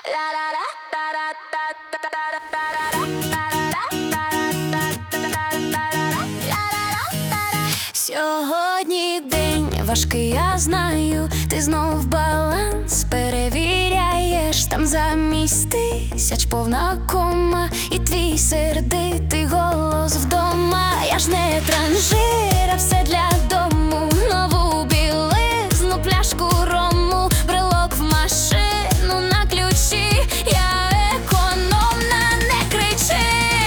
Сьогодні день важкий, я знаю, ти знов баланс перевіряєш. Там замість тисяч повна кома, і твій сердитий голос вдома. Я ж не транжира, все для дому. Нову білизну, пляшку рому, брелок в машину на ключі. Я економна, не кричи.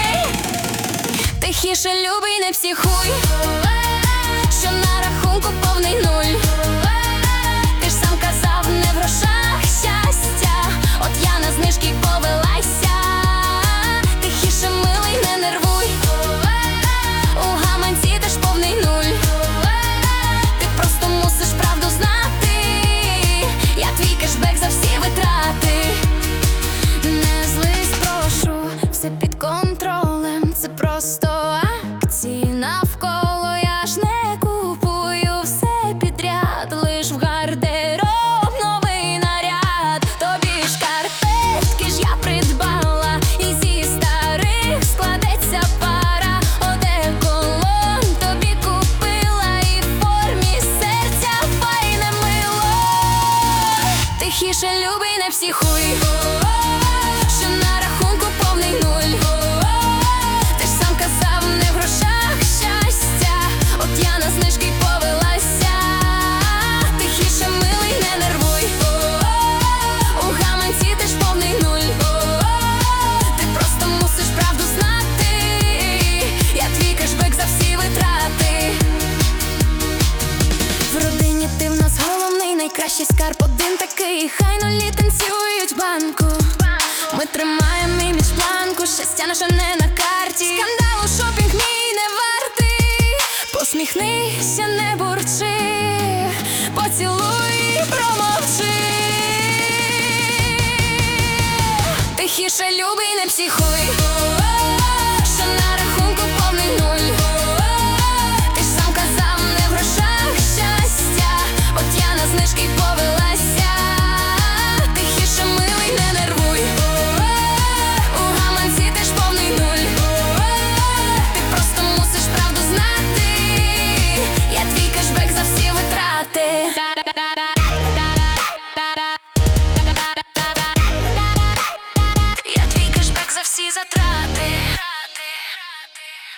Тихіше, любий, не психуй, що на рахунку повний нуль. Ти ж сам казав, не в грошах щастя, от я на знижки повелася. Тихіше, милий, не нервуй, у гаманці теж повний нуль. Ти просто мусиш правду знати, я твій кешбек за всі витрати. Не злись, прошу, все під контролем, це просто акції навколо. Я ж не купую все підряд, лиш в гардероб новий наряд. Тобі шкарпетки ж я придбала, і зі старих складеться пара. Одеколон тобі купила, і в формі серця файне мило. Тихіше, любий, не психуй, що на рахунку повний нуль. Ти ж сам казав, не в грошах щастя, от я на знижки повелася. Тихіше, милий, не нервуй, у гаманці теж повний нуль. Ти просто мусиш правду знати, я твій кешбек за всі витрати. В родині ти в нас головний, найкращий скарб один такий. Хай нулі танцюють в банку, ми тримаємо імідж планку. Щастя наше не на карті, скандалу шопінг мій не вартий. Посміхнися, не бурчи,